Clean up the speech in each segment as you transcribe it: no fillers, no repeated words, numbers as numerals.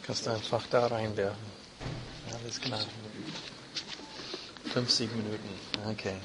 Kannst du einfach da reinwerfen. Alles klar. 50 Minuten. Okay.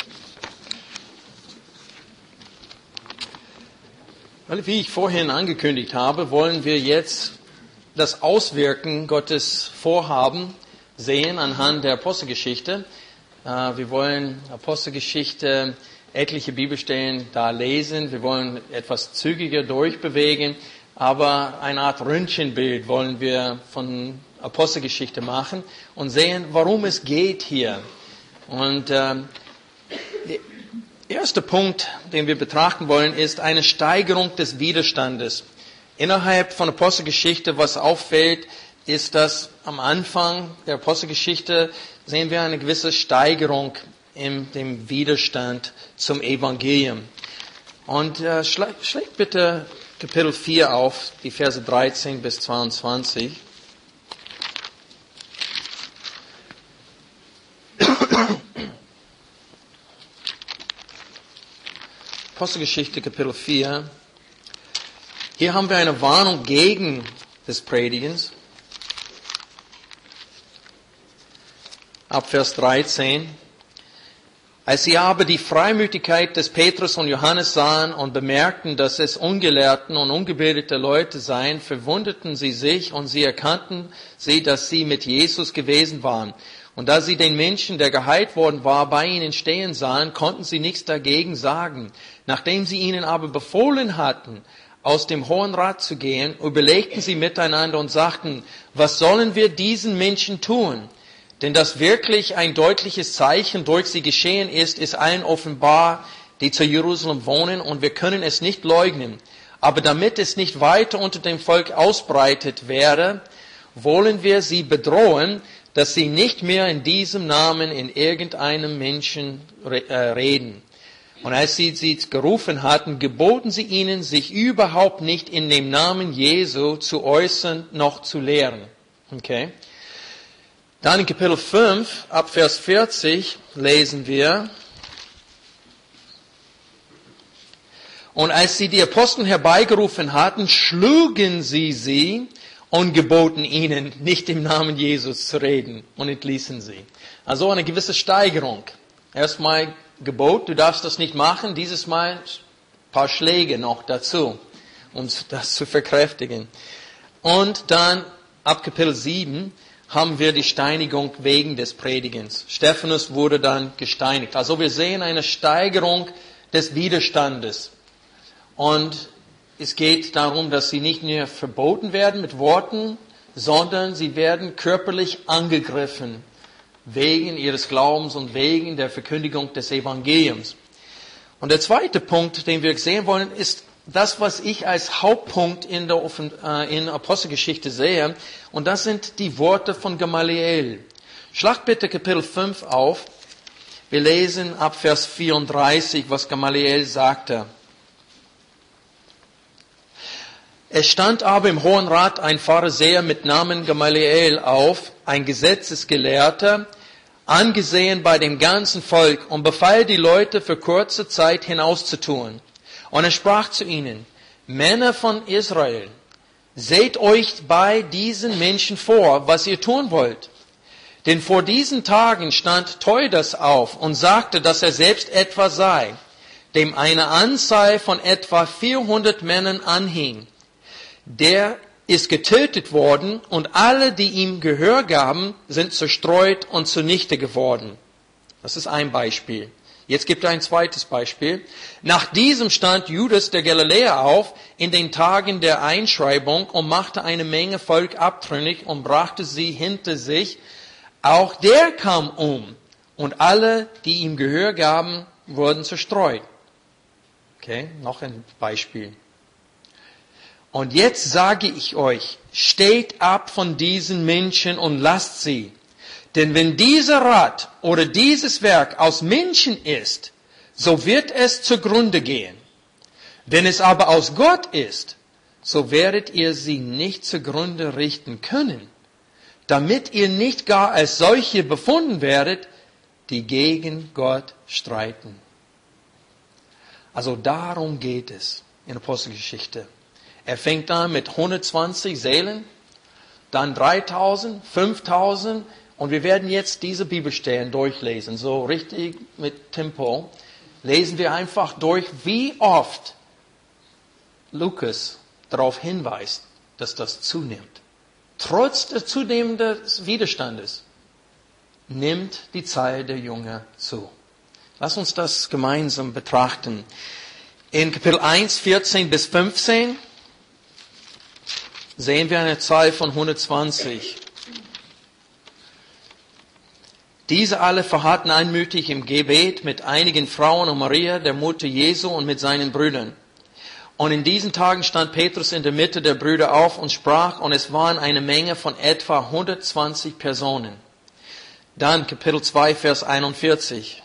Weil, wie ich vorhin angekündigt habe, wollen wir jetzt das Auswirken Gottes Vorhaben sehen anhand der Apostelgeschichte. Wir wollen Apostelgeschichte, etliche Bibelstellen da lesen. Wir wollen etwas zügiger durchbewegen, aber eine Art Röntgenbild wollen wir von Apostelgeschichte machen und sehen, worum es geht hier. Und der erste Punkt, den wir betrachten wollen, ist eine Steigerung des Widerstandes. Innerhalb von Apostelgeschichte, was auffällt, ist, dass am Anfang der Apostelgeschichte sehen wir eine gewisse Steigerung in dem Widerstand zum Evangelium. Und schlägt bitte Kapitel 4 auf, die Verse 13 bis 22. Apostelgeschichte, Kapitel 4. Hier haben wir eine Warnung gegen das Predigens. Ab Vers 13. Als sie aber die Freimütigkeit des Petrus und Johannes sahen und bemerkten, dass es ungelehrten und ungebildete Leute seien, verwunderten sie sich und sie erkannten sie, dass sie mit Jesus gewesen waren. Und da sie den Menschen, der geheilt worden war, bei ihnen stehen sahen, konnten sie nichts dagegen sagen. Nachdem sie ihnen aber befohlen hatten, aus dem Hohen Rat zu gehen, überlegten sie miteinander und sagten, was sollen wir diesen Menschen tun? Denn dass wirklich ein deutliches Zeichen durch sie geschehen ist allen offenbar, die zu Jerusalem wohnen, und wir können es nicht leugnen. Aber damit es nicht weiter unter dem Volk ausbreitet werde, wollen wir sie bedrohen, dass sie nicht mehr in diesem Namen in irgendeinem Menschen reden. Und als sie gerufen hatten, geboten sie ihnen, sich überhaupt nicht in dem Namen Jesu zu äußern, noch zu lehren. Okay. Dann in Kapitel 5, ab Vers 40, lesen wir. Und als sie die Apostel herbeigerufen hatten, schlugen sie und geboten ihnen, nicht im Namen Jesus zu reden, und entließen sie. Also eine gewisse Steigerung. Erstmal Gebot, du darfst das nicht machen, dieses Mal ein paar Schläge noch dazu, um das zu verkräftigen. Und dann ab Kapitel 7 haben wir die Steinigung wegen des Predigens. Stephanus wurde dann gesteinigt. Also wir sehen eine Steigerung des Widerstandes. Und es geht darum, dass sie nicht nur verboten werden mit Worten, sondern sie werden körperlich angegriffen wegen ihres Glaubens und wegen der Verkündigung des Evangeliums. Und der zweite Punkt, den wir sehen wollen, ist das, was ich als Hauptpunkt in der Apostelgeschichte sehe. Und das sind die Worte von Gamaliel. Schlag bitte Kapitel 5 auf. Wir lesen ab Vers 34, was Gamaliel sagte. Es stand aber im Hohen Rat ein Pharisäer mit Namen Gamaliel auf, ein Gesetzesgelehrter, angesehen bei dem ganzen Volk, und befahl die Leute für kurze Zeit hinauszutun. Und er sprach zu ihnen, Männer von Israel, seht euch bei diesen Menschen vor, was ihr tun wollt. Denn vor diesen Tagen stand Theudas auf und sagte, dass er selbst etwa sei, dem eine Anzahl von etwa 400 Männern anhing. Der ist getötet worden und alle, die ihm Gehör gaben, sind zerstreut und zunichte geworden. Das ist ein Beispiel. Jetzt gibt er ein zweites Beispiel. Nach diesem stand Judas der Galiläer auf in den Tagen der Einschreibung und machte eine Menge Volk abtrünnig und brachte sie hinter sich. Auch der kam um und alle, die ihm Gehör gaben, wurden zerstreut. Okay, noch ein Beispiel. Und jetzt sage ich euch, steht ab von diesen Menschen und lasst sie. Denn wenn dieser Rat oder dieses Werk aus Menschen ist, so wird es zugrunde gehen. Wenn es aber aus Gott ist, so werdet ihr sie nicht zugrunde richten können, damit ihr nicht gar als solche befunden werdet, die gegen Gott streiten. Also darum geht es in der Apostelgeschichte. Er fängt an mit 120 Seelen, dann 3.000, 5.000 und wir werden jetzt diese Bibelstellen durchlesen, so richtig mit Tempo. Lesen wir einfach durch, wie oft Lukas darauf hinweist, dass das zunimmt. Trotz des zunehmenden Widerstandes nimmt die Zahl der Jünger zu. Lass uns das gemeinsam betrachten. In Kapitel 1, 14 bis 15 sehen wir eine Zahl von 120. Diese alle verharrten einmütig im Gebet mit einigen Frauen und Maria, der Mutter Jesu, und mit seinen Brüdern. Und in diesen Tagen stand Petrus in der Mitte der Brüder auf und sprach, und es waren eine Menge von etwa 120 Personen. Dann Kapitel 2, Vers 41.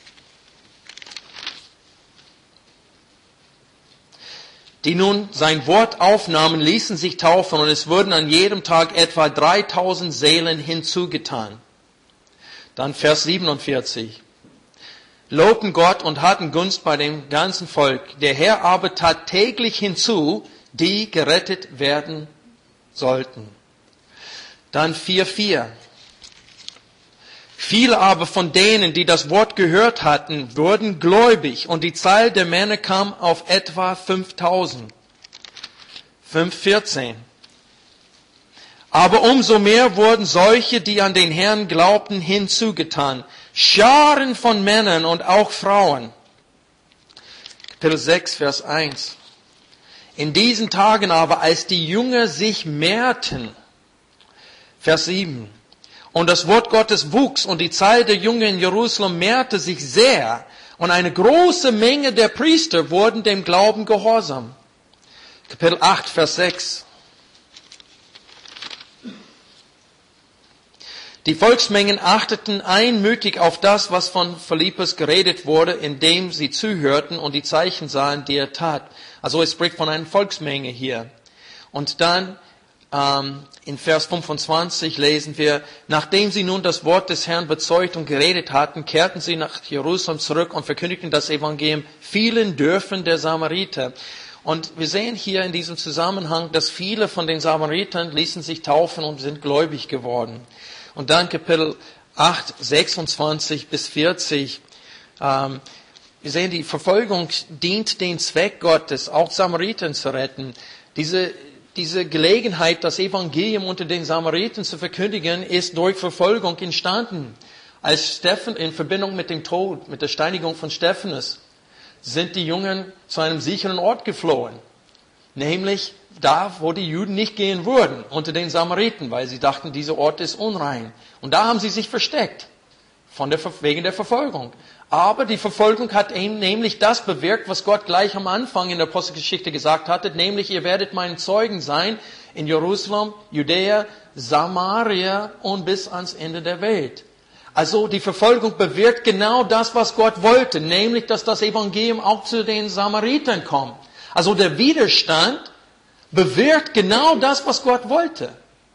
Die nun sein Wort aufnahmen, ließen sich taufen, und es wurden an jedem Tag etwa 3.000 Seelen hinzugetan. Dann Vers 47. Lobten Gott und hatten Gunst bei dem ganzen Volk. Der Herr aber tat täglich hinzu, die gerettet werden sollten. Dann 4,4. Viele aber von denen, die das Wort gehört hatten, wurden gläubig, und die Zahl der Männer kam auf etwa 5.000. 5,14. Aber umso mehr wurden solche, die an den Herrn glaubten, hinzugetan. Scharen von Männern und auch Frauen. Kapitel 6, Vers 1. In diesen Tagen aber, als die Jünger sich mehrten, Vers 7, und das Wort Gottes wuchs und die Zahl der Jünger in Jerusalem mehrte sich sehr, und eine große Menge der Priester wurden dem Glauben gehorsam. Kapitel 8, Vers 6. Die Volksmengen achteten einmütig auf das, was von Philippus geredet wurde, indem sie zuhörten und die Zeichen sahen, die er tat. Also es spricht von einer Volksmenge hier. Und dann in Vers 25 lesen wir, nachdem sie nun das Wort des Herrn bezeugt und geredet hatten, kehrten sie nach Jerusalem zurück und verkündigten das Evangelium vielen Dörfern der Samariter. Und wir sehen hier in diesem Zusammenhang, dass viele von den Samaritern ließen sich taufen und sind gläubig geworden. Und dann Kapitel 8, 26 bis 40. Wir sehen, die Verfolgung dient den Zweck Gottes, auch Samaritern zu retten. Diese Gelegenheit, das Evangelium unter den Samaritern zu verkündigen, ist durch Verfolgung entstanden. Als Stephan in Verbindung mit dem Tod, mit der Steinigung von Stephanus, sind die Jungen zu einem sicheren Ort geflohen. Nämlich da, wo die Juden nicht gehen würden, unter den Samariten, weil sie dachten, dieser Ort ist unrein. Und da haben sie sich versteckt, wegen der Verfolgung. Aber die Verfolgung hat eben nämlich das bewirkt, was Gott gleich am Anfang in der Apostelgeschichte gesagt hatte, nämlich ihr werdet meine Zeugen sein in Jerusalem, Judäa, Samaria und bis ans Ende der Welt. Also die Verfolgung bewirkt genau das, was Gott wollte, nämlich dass das Evangelium auch zu den Samaritern kommt. Also der Widerstand bewirkt genau das, was Gott wollte.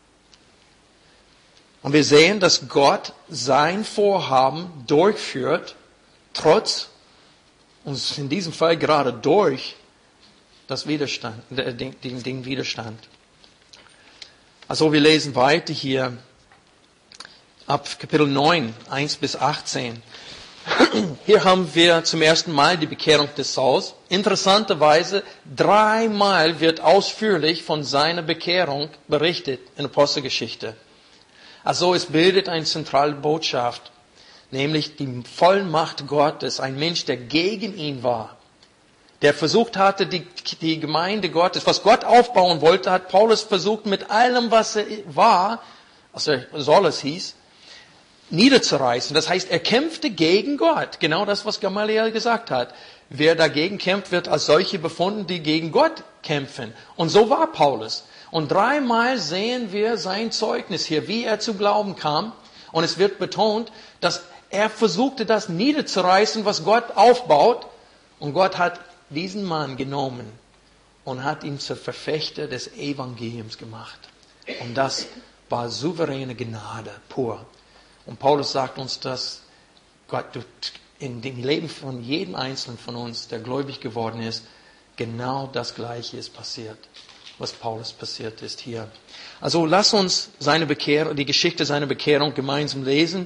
Und wir sehen, dass Gott sein Vorhaben durchführt, trotz, und in diesem Fall gerade durch, den Widerstand. Also wir lesen weiter hier ab Kapitel 9, 1 bis 18. Hier haben wir zum ersten Mal die Bekehrung des Sauls. Interessanterweise, 3-mal wird ausführlich von seiner Bekehrung berichtet in der Apostelgeschichte. Also es bildet eine zentrale Botschaft, nämlich die Vollmacht Gottes, ein Mensch, der gegen ihn war, der versucht hatte, die Gemeinde Gottes, was Gott aufbauen wollte, hat Paulus versucht, mit allem, was er war, also Saul es hieß, niederzureißen. Das heißt, er kämpfte gegen Gott. Genau das, was Gamaliel gesagt hat. Wer dagegen kämpft, wird als solche befunden, die gegen Gott kämpfen. Und so war Paulus. Und 3-mal sehen wir sein Zeugnis hier, wie er zu Glauben kam. Und es wird betont, dass er versuchte, das niederzureißen, was Gott aufbaut. Und Gott hat diesen Mann genommen und hat ihn zur Verfechter des Evangeliums gemacht. Und das war souveräne Gnade pur. Und Paulus sagt uns, dass Gott in dem Leben von jedem Einzelnen von uns, der gläubig geworden ist, genau das Gleiche ist passiert. was Paulus passiert ist hier. Also lass uns die Geschichte seiner Bekehrung gemeinsam lesen.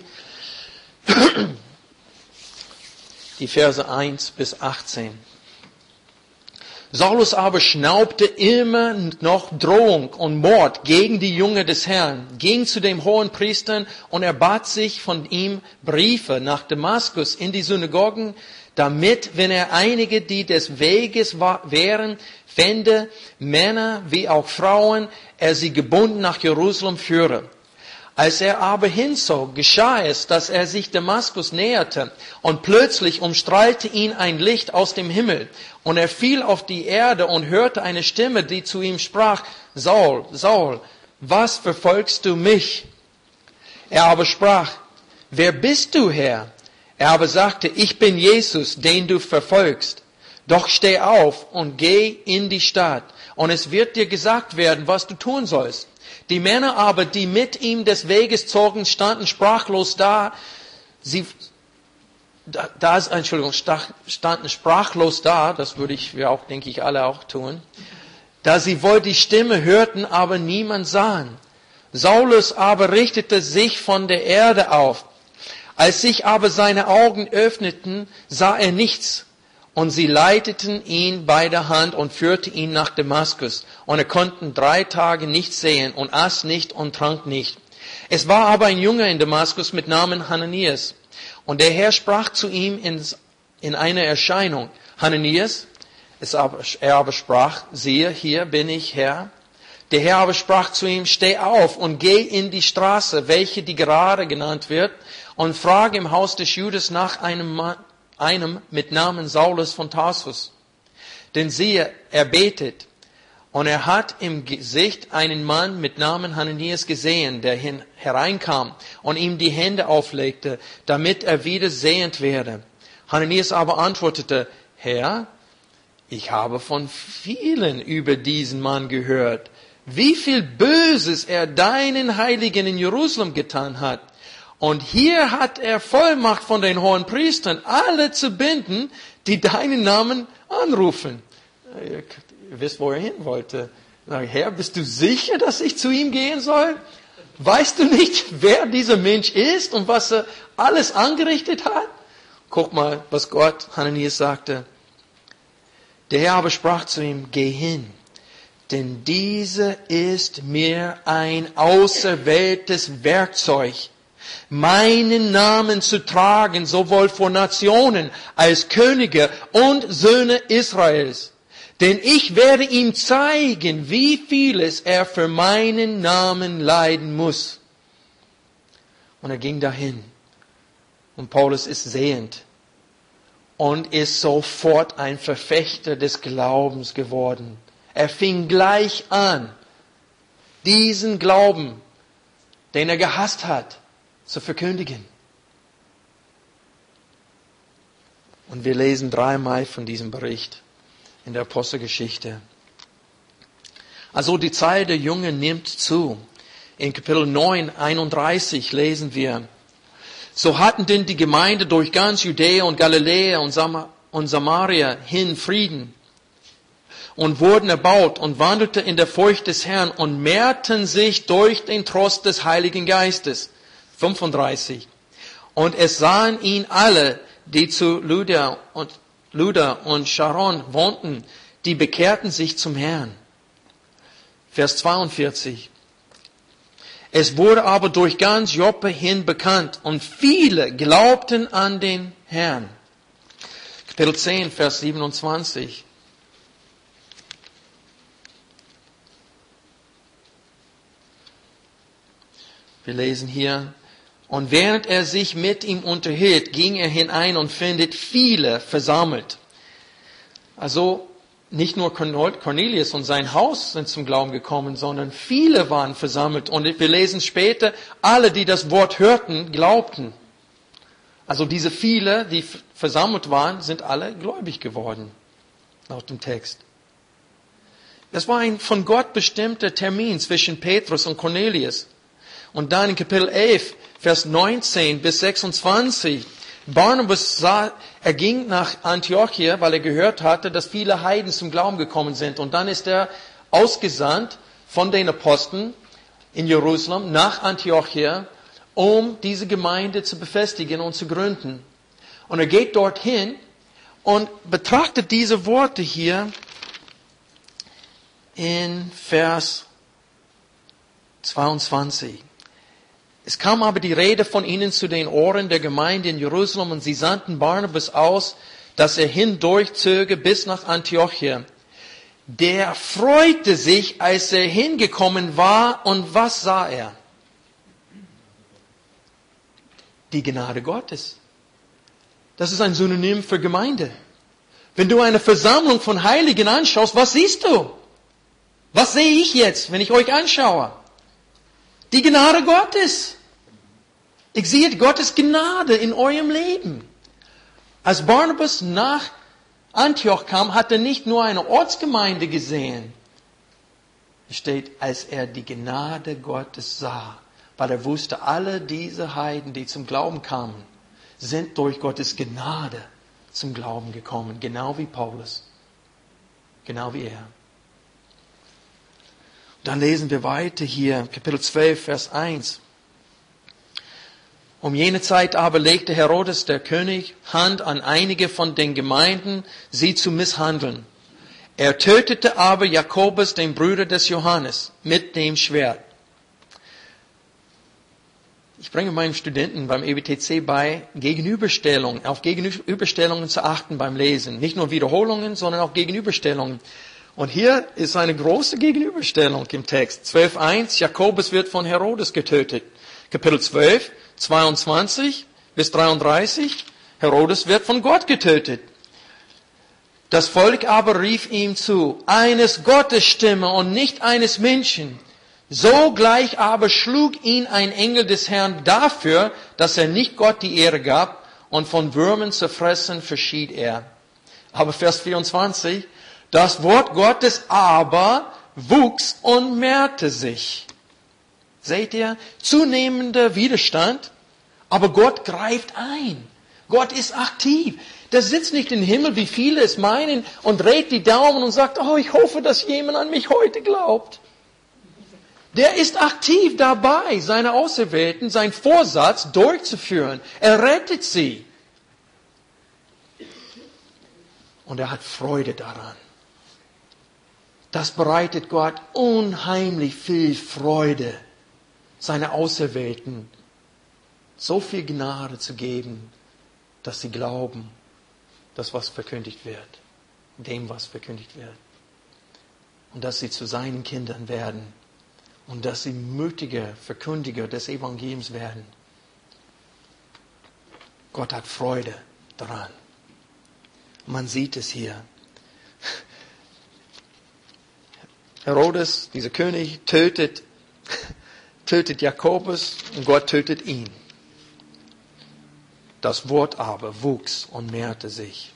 Die Verse 1 bis 18. Saulus aber schnaubte immer noch Drohung und Mord gegen die Jünger des Herrn, ging zu dem Hohenpriestern und erbat sich von ihm Briefe nach Damaskus in die Synagogen, damit, wenn er einige, die des Weges wären, fände, Männer wie auch Frauen, er sie gebunden nach Jerusalem führe. Als er aber hinzog, geschah es, dass er sich Damaskus näherte, und plötzlich umstrahlte ihn ein Licht aus dem Himmel, und er fiel auf die Erde und hörte eine Stimme, die zu ihm sprach: Saul, Saul, was verfolgst du mich? Er aber sprach: Wer bist du, Herr? Er aber sagte: Ich bin Jesus, den du verfolgst. Doch steh auf und geh in die Stadt, und es wird dir gesagt werden, was du tun sollst. Die Männer aber, die mit ihm des Weges zogen, standen sprachlos da. Standen sprachlos da, das würde wir auch, denke ich, alle auch tun, da sie wohl die Stimme hörten, aber niemand sahen. Saulus aber richtete sich von der Erde auf. Als sich aber seine Augen öffneten, sah er nichts. Und sie leiteten ihn bei der Hand und führten ihn nach Damaskus. Und er konnte 3 Tage nichts sehen und aß nicht und trank nicht. Es war aber ein Jünger in Damaskus mit Namen Hananias. Und der Herr sprach zu ihm in einer Erscheinung: Hananias? Er aber sprach: Siehe, hier bin ich, Herr. Der Herr aber sprach zu ihm: Steh auf und geh in die Straße, welche die Gerade genannt wird, und frage im Haus des Judas nach einem mit Namen Saulus von Tarsus. Denn siehe, er betet, und er hat im Gesicht einen Mann mit Namen Hananias gesehen, der hereinkam und ihm die Hände auflegte, damit er wieder sehend werde. Hananias aber antwortete: Herr, ich habe von vielen über diesen Mann gehört, wie viel Böses er deinen Heiligen in Jerusalem getan hat. Und hier hat er Vollmacht von den Hohenpriestern, alle zu binden, die deinen Namen anrufen. Ihr wisst, wo er hin wollte. Herr, bist du sicher, dass ich zu ihm gehen soll? Weißt du nicht, wer dieser Mensch ist und was er alles angerichtet hat? Guck mal, was Gott Hananias sagte. Der Herr aber sprach zu ihm: Geh hin, denn dieser ist mir ein auserwähltes Werkzeug, meinen Namen zu tragen, sowohl vor Nationen als Könige und Söhne Israels. Denn ich werde ihm zeigen, wie vieles er für meinen Namen leiden muss. Und er ging dahin. Und Paulus ist sehend und ist sofort ein Verfechter des Glaubens geworden. Er fing gleich an, diesen Glauben, den er gehasst hat, zu verkündigen. Und wir lesen 3-mal von diesem Bericht in der Apostelgeschichte. Also die Zahl der Jünger nimmt zu. In Kapitel 9, 31 lesen wir: So hatten denn die Gemeinde durch ganz Judäa und Galiläa und Samaria hin Frieden und wurden erbaut und wandelten in der Furcht des Herrn und mehrten sich durch den Trost des Heiligen Geistes. 35. Und es sahen ihn alle, die zu Luda und Sharon wohnten, die bekehrten sich zum Herrn. Vers 42. Es wurde aber durch ganz Joppe hin bekannt und viele glaubten an den Herrn. Kapitel 10, Vers 27. Wir lesen hier: Und während er sich mit ihm unterhielt, ging er hinein und findet viele versammelt. Also nicht nur Cornelius und sein Haus sind zum Glauben gekommen, sondern viele waren versammelt. Und wir lesen später, alle, die das Wort hörten, glaubten. Also diese viele, die versammelt waren, sind alle gläubig geworden, laut dem Text. Es war ein von Gott bestimmter Termin zwischen Petrus und Cornelius. Und dann in Kapitel 11, Vers 19 bis 26, Barnabas er ging nach Antiochia, weil er gehört hatte, dass viele Heiden zum Glauben gekommen sind. Und dann ist er ausgesandt von den Aposteln in Jerusalem nach Antiochia, um diese Gemeinde zu befestigen und zu gründen. Und er geht dorthin und betrachtet diese Worte hier in Vers 22. Es kam aber die Rede von ihnen zu den Ohren der Gemeinde in Jerusalem und sie sandten Barnabas aus, dass er hindurchzöge bis nach Antiochia. Der freute sich, als er hingekommen war, und was sah er? Die Gnade Gottes. Das ist ein Synonym für Gemeinde. Wenn du eine Versammlung von Heiligen anschaust, was siehst du? Was sehe ich jetzt, wenn ich euch anschaue? Die Gnade Gottes. Ich sehe Gottes Gnade in eurem Leben. Als Barnabas nach Antioch kam, hat er nicht nur eine Ortsgemeinde gesehen. Es steht, als er die Gnade Gottes sah, weil er wusste, alle diese Heiden, die zum Glauben kamen, sind durch Gottes Gnade zum Glauben gekommen, genau wie Paulus, genau wie er. Dann lesen wir weiter hier, Kapitel 12, Vers 1. Um jene Zeit aber legte Herodes, der König, Hand an einige von den Gemeinden, sie zu misshandeln. Er tötete aber Jakobus, den Bruder des Johannes, mit dem Schwert. Ich bringe meinen Studenten beim EBTC bei, auf Gegenüberstellungen zu achten beim Lesen. Nicht nur Wiederholungen, sondern auch Gegenüberstellungen. Und hier ist eine große Gegenüberstellung im Text. 12.1, Jakobus wird von Herodes getötet. Kapitel 12, 22 bis 33, Herodes wird von Gott getötet. Das Volk aber rief ihm zu, eines Gottes Stimme und nicht eines Menschen. Sogleich aber schlug ihn ein Engel des Herrn dafür, dass er nicht Gott die Ehre gab, und von Würmern zerfressen verschied er. Aber Vers 24, das Wort Gottes aber wuchs und mehrte sich. Seht ihr? Zunehmender Widerstand, aber Gott greift ein. Gott ist aktiv. Der sitzt nicht im Himmel, wie viele es meinen, und dreht die Daumen und sagt, oh, ich hoffe, dass jemand an mich heute glaubt. Der ist aktiv dabei, seine Auserwählten, seinen Vorsatz durchzuführen. Er rettet sie. Und er hat Freude daran. Das bereitet Gott unheimlich viel Freude, seine Auserwählten so viel Gnade zu geben, dass sie glauben, das, was verkündigt wird, dem, was verkündigt wird. Und dass sie zu seinen Kindern werden. Und dass sie mutige Verkündiger des Evangeliums werden. Gott hat Freude daran. Man sieht es hier. Herodes, dieser König, tötet Jakobus und Gott tötet ihn. Das Wort aber wuchs und mehrte sich.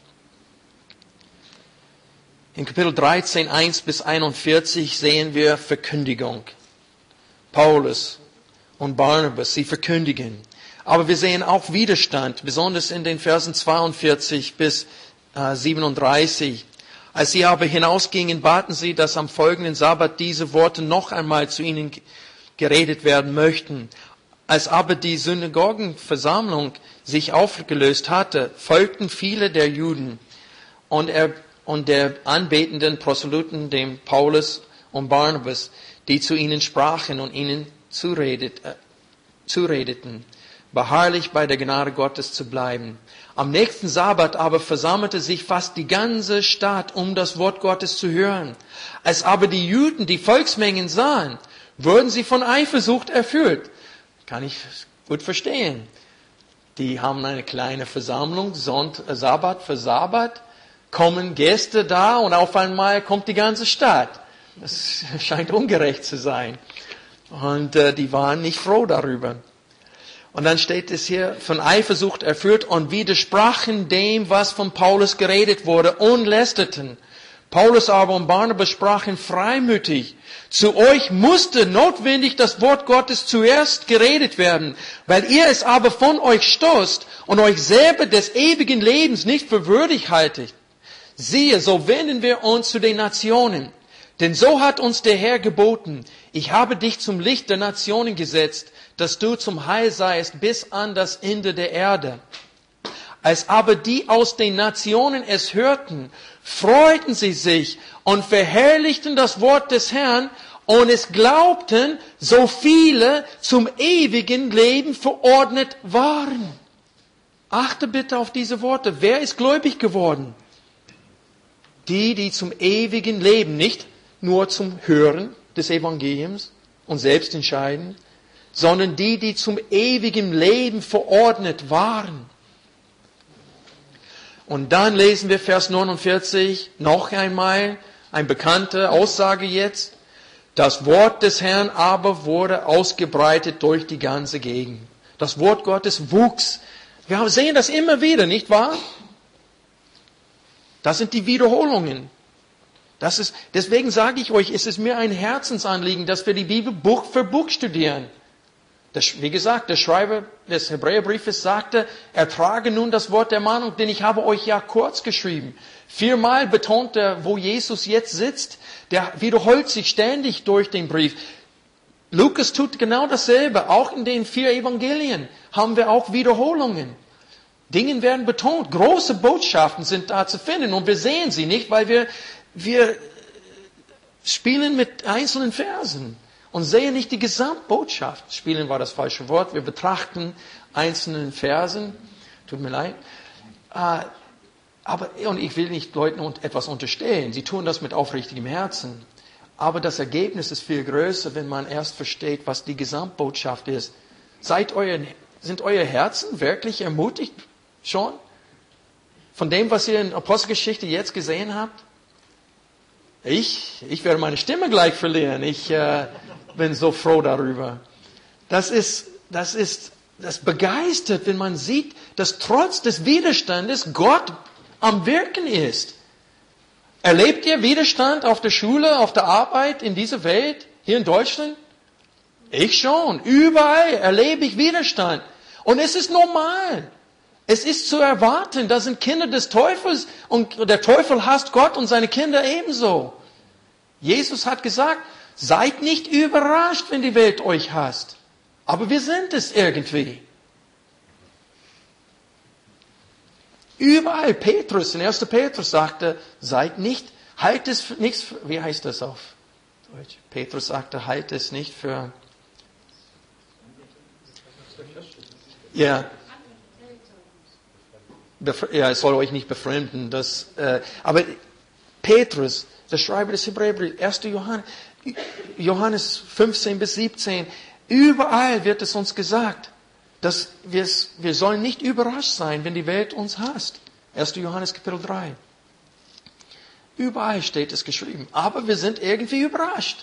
In Kapitel 13, 1 bis 41 sehen wir Verkündigung. Paulus und Barnabas, sie verkündigen. Aber wir sehen auch Widerstand, besonders in den Versen 42 bis 37. Als sie aber hinausgingen, baten sie, dass am folgenden Sabbat diese Worte noch einmal zu ihnen geredet werden möchten. Als aber die Synagogenversammlung sich aufgelöst hatte, folgten viele der Juden und der anbetenden Proselyten, dem Paulus und Barnabas, die zu ihnen sprachen und ihnen zuredeten, beharrlich bei der Gnade Gottes zu bleiben. Am nächsten Sabbat aber versammelte sich fast die ganze Stadt, um das Wort Gottes zu hören. Als aber die Juden die Volksmengen sahen, wurden sie von Eifersucht erfüllt. Kann ich gut verstehen. Die haben eine kleine Versammlung, Sabbat für Sabbat, kommen Gäste da und auf einmal kommt die ganze Stadt. Das scheint ungerecht zu sein. Und die waren nicht froh darüber. Und dann steht es hier, von Eifersucht erfüllt und widersprachen dem, was von Paulus geredet wurde, und lästerten. Paulus aber und Barnabas sprachen freimütig, zu euch musste notwendig das Wort Gottes zuerst geredet werden, weil ihr es aber von euch stoßt und euch selber des ewigen Lebens nicht für würdig haltet. Siehe, so wenden wir uns zu den Nationen. Denn so hat uns der Herr geboten, ich habe dich zum Licht der Nationen gesetzt, dass du zum Heil seist bis an das Ende der Erde. Als aber die aus den Nationen es hörten, freuten sie sich und verherrlichten das Wort des Herrn, und es glaubten, so viele zum ewigen Leben verordnet waren. Achte bitte auf diese Worte. Wer ist gläubig geworden? Die zum ewigen Leben, nicht nur zum Hören des Evangeliums und selbst entscheiden, sondern die zum ewigen Leben verordnet waren. Und dann lesen wir Vers 49 noch einmal, eine bekannte Aussage jetzt. Das Wort des Herrn aber wurde ausgebreitet durch die ganze Gegend. Das Wort Gottes wuchs. Wir sehen das immer wieder, nicht wahr? Das sind die Wiederholungen. Deswegen sage ich euch, es ist mir ein Herzensanliegen, dass wir die Bibel Buch für Buch studieren. Wie gesagt, der Schreiber des Hebräerbriefes sagte, ertrage nun das Wort der Mahnung, denn ich habe euch ja kurz geschrieben. 4-mal betont er, wo Jesus jetzt sitzt. Der wiederholt sich ständig durch den Brief. Lukas tut genau dasselbe. Auch in den 4 Evangelien haben wir auch Wiederholungen. Dinge werden betont. Große Botschaften sind da zu finden. Und wir sehen sie nicht, weil wir spielen mit einzelnen Versen und sehen nicht die Gesamtbotschaft. Spielen war das falsche Wort. Wir betrachten einzelnen Versen. Tut mir leid. Und ich will nicht Leuten etwas unterstellen. Sie tun das mit aufrichtigem Herzen. Aber das Ergebnis ist viel größer, wenn man erst versteht, was die Gesamtbotschaft ist. Sind eure Herzen wirklich ermutigt schon? Von dem, was ihr in Apostelgeschichte jetzt gesehen habt? Ich werde meine Stimme gleich verlieren. Ich bin so froh darüber. Das begeistert, wenn man sieht, dass trotz des Widerstandes Gott am Wirken ist. Erlebt ihr Widerstand auf der Schule, auf der Arbeit, in dieser Welt, hier in Deutschland? Ich schon. Überall erlebe ich Widerstand. Und es ist normal. Es ist zu erwarten. Das sind Kinder des Teufels und der Teufel hasst Gott und seine Kinder ebenso. Jesus hat gesagt, seid nicht überrascht, wenn die Welt euch hasst. Aber wir sind es irgendwie. Überall, Petrus, in 1. Petrus sagte, halt es für nichts, wie heißt das auf Deutsch? Petrus sagte, halt es nicht für, es soll euch nicht befremden, aber Petrus, der Schreiber des Hebräerbriefs, 1. Johannes 15 bis 17, überall wird es uns gesagt, dass wir sollen nicht überrascht sein, wenn die Welt uns hasst. 1. Johannes Kapitel 3. Überall steht es geschrieben. Aber wir sind irgendwie überrascht.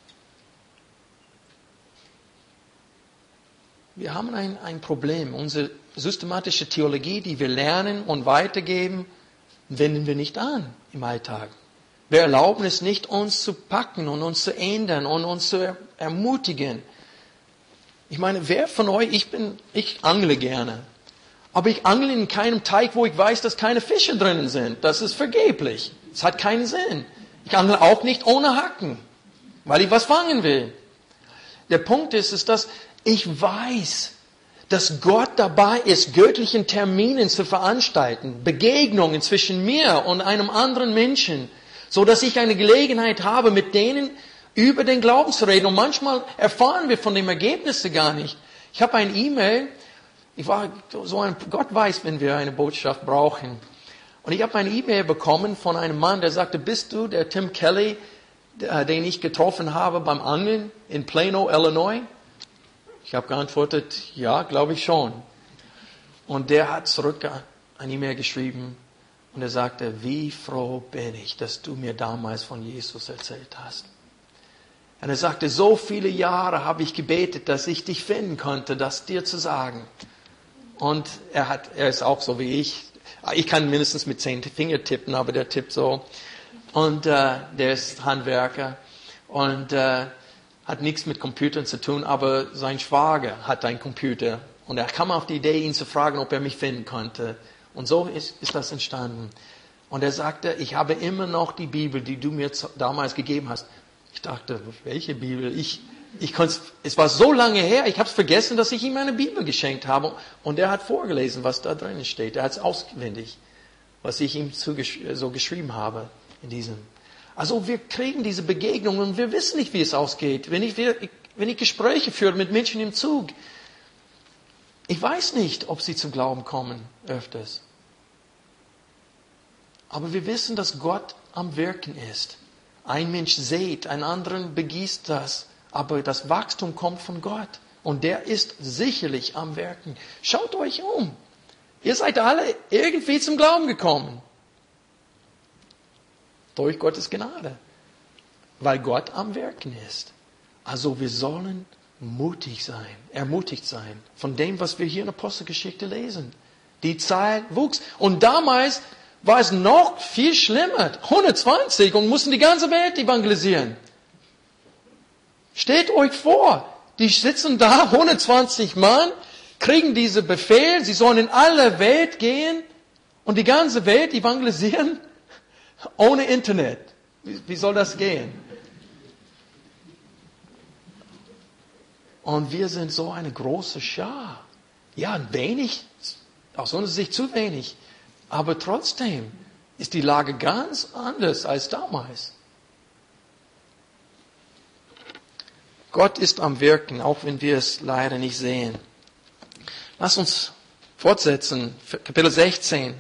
Wir haben ein Problem. Unsere systematische Theologie, die wir lernen und weitergeben, wenden wir nicht an im Alltag. Wir erlauben es nicht, uns zu packen und uns zu ändern und uns zu ermutigen. Ich meine, wer von euch, ich angle gerne. Aber ich angle in keinem Teich, wo ich weiß, dass keine Fische drinnen sind. Das ist vergeblich. Es hat keinen Sinn. Ich angle auch nicht ohne Haken, weil ich was fangen will. Der Punkt ist, dass ich weiß, dass Gott dabei ist, göttlichen Terminen zu veranstalten, Begegnungen zwischen mir und einem anderen Menschen, so dass ich eine Gelegenheit habe, mit denen über den Glauben zu reden. Und manchmal erfahren wir von dem Ergebnis gar nicht. Ich habe ein E-Mail, Gott weiß, wenn wir eine Botschaft brauchen. Und ich habe ein E-Mail bekommen von einem Mann, der sagte, bist du der Tim Kelly, den ich getroffen habe beim Angeln in Plano, Illinois? Ich habe geantwortet, ja, glaube ich schon. Und der hat zurück ein E-Mail geschrieben und er sagte, wie froh bin ich, dass du mir damals von Jesus erzählt hast. Und er sagte, so viele Jahre habe ich gebetet, dass ich dich finden konnte, das dir zu sagen. Und er ist auch so wie ich. Ich kann mindestens mit 10 Finger tippen, aber der tippt so. Und der ist Handwerker und hat nichts mit Computern zu tun, aber sein Schwager hat einen Computer. Und er kam auf die Idee, ihn zu fragen, ob er mich finden konnte. Und so ist das entstanden. Und er sagte, ich habe immer noch die Bibel, die du mir damals gegeben hast. Ich dachte, welche Bibel? Es war so lange her, ich habe es vergessen, dass ich ihm eine Bibel geschenkt habe. Und er hat vorgelesen, was da drin steht. Er hat es auswendig, was ich ihm so geschrieben habe in diesem. Also wir kriegen diese Begegnungen und wir wissen nicht, wie es ausgeht. Wenn ich Gespräche führe mit Menschen im Zug, ich weiß nicht, ob sie zum Glauben kommen öfters. Aber wir wissen, dass Gott am Wirken ist. Ein Mensch sät, ein anderen begießt das. Aber das Wachstum kommt von Gott. Und der ist sicherlich am Wirken. Schaut euch um. Ihr seid alle irgendwie zum Glauben gekommen. Durch Gottes Gnade. Weil Gott am Wirken ist. Also wir sollen ermutigt sein von dem, was wir hier in der Apostelgeschichte lesen. Die Zahl wuchs. Und damals war es noch viel schlimmer. 120 und mussten die ganze Welt evangelisieren. Stellt euch vor, die sitzen da, 120 Mann, kriegen diese Befehl, sie sollen in alle Welt gehen und die ganze Welt evangelisieren ohne Internet. Wie soll das gehen? Und wir sind so eine große Schar. Ja, wenig, aus unserer Sicht zu wenig. Aber trotzdem ist die Lage ganz anders als damals. Gott ist am Wirken, auch wenn wir es leider nicht sehen. Lass uns fortsetzen. Kapitel 16.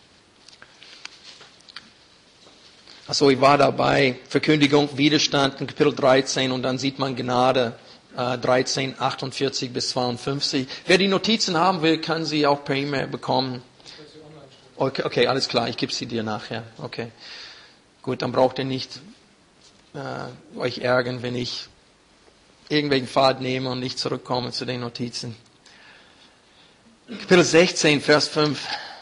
Also ich war dabei, Verkündigung, Widerstand in Kapitel 13 und dann sieht man Gnade 13, 48 bis 52. Wer die Notizen haben will, kann sie auch per E-Mail bekommen. Okay, alles klar, ich gebe sie dir nachher. Okay, gut, dann braucht ihr nicht euch ärgern, wenn ich irgendwelchen Pfad nehme und nicht zurückkomme zu den Notizen. Kapitel 16, Vers 5.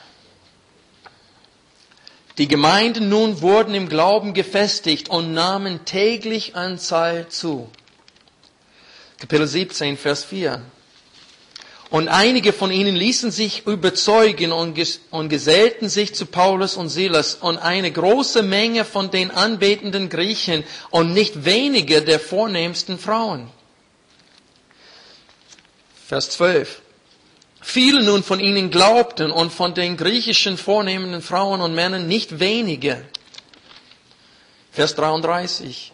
Die Gemeinden nun wurden im Glauben gefestigt und nahmen täglich an Zahl zu. Kapitel 17, Vers 4. Und einige von ihnen ließen sich überzeugen und gesellten sich zu Paulus und Silas und eine große Menge von den anbetenden Griechen und nicht wenige der vornehmsten Frauen. Vers 12. Viele nun von ihnen glaubten und von den griechischen vornehmenden Frauen und Männern nicht wenige. Vers 33.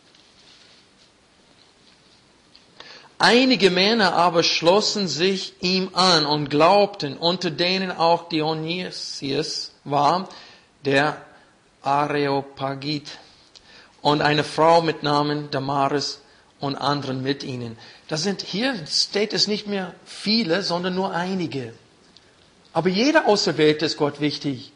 Einige Männer aber schlossen sich ihm an und glaubten, unter denen auch Dionysius war, der Areopagit, und eine Frau mit Namen Damaris und anderen mit ihnen. Hier steht es nicht mehr viele, sondern nur einige. Aber jeder Auserwählte ist Gott wichtig.